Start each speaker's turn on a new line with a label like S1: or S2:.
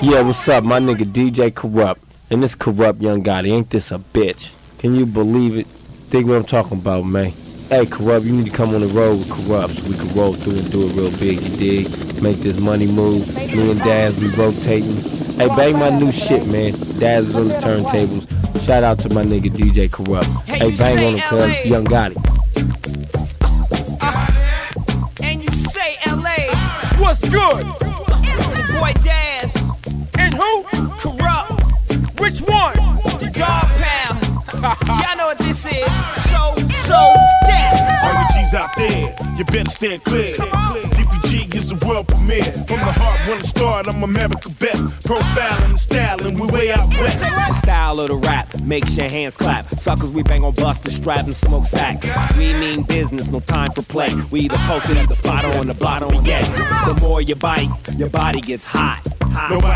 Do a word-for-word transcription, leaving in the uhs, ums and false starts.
S1: Yeah, what's up? My nigga D J Corrupt. And this Corrupt Young Gotti. Ain't this a bitch? Can you believe it? Think what I'm talking about, man. Hey, Corrupt, you need to come on the road with Corrupt so we can roll through and do it real big, you dig? Make this money move. Me and Daz, we rotating. Hey, bang my new shit, man. Daz is on the turntables. Shout out to my nigga D J Corrupt. Hey, bang on him, cuz. Young Gotti.
S2: Uh, and you say L A.
S3: What's good?
S2: Boy Daz.
S3: And who?
S2: Corrupt.
S3: Which one?
S2: The Dog Pound. Y'all know what this is. So, so, damn.
S4: All you G's out there, you better stand clear. D P G is the world premiere. From the heart, when it start, I'm America best. Profiling and styling, we way out west.
S5: The style of the rap makes your hands clap. Suckers, we bang on Buster Strap and smoke sacks. We mean business, no time for play. We either posted at the spot or on the bottom, yeah. The more you bite, your body gets hot. hot.
S4: Nobody